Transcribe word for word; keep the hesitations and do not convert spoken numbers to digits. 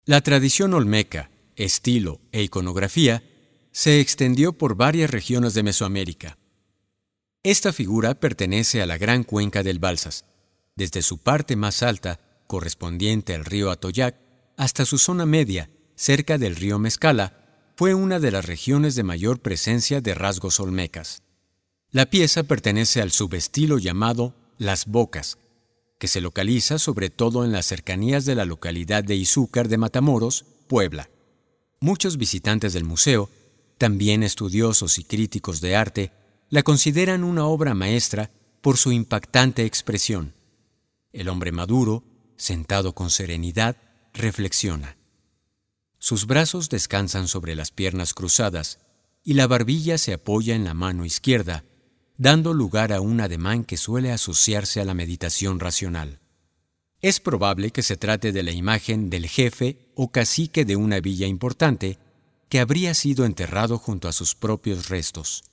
La tradición olmeca, estilo e iconografía se extendió por varias regiones de Mesoamérica. Esta figura pertenece a la gran cuenca del Balsas, desde su parte más alta, correspondiente al río Atoyac, hasta su zona media, cerca del río Mezcala, fue una de las regiones de mayor presencia de rasgos olmecas. La pieza pertenece al subestilo llamado Las Bocas, que se localiza sobre todo en las cercanías de la localidad de Izúcar de Matamoros, Puebla. Muchos visitantes del museo, también estudiosos y críticos de arte, la consideran una obra maestra por su impactante expresión. El hombre maduro, sentado con serenidad, reflexiona. Sus brazos descansan sobre las piernas cruzadas y la barbilla se apoya en la mano izquierda, dando lugar a un ademán que suele asociarse a la meditación racional. Es probable que se trate de la imagen del jefe o cacique de una villa importante que habría sido enterrado junto a sus propios restos.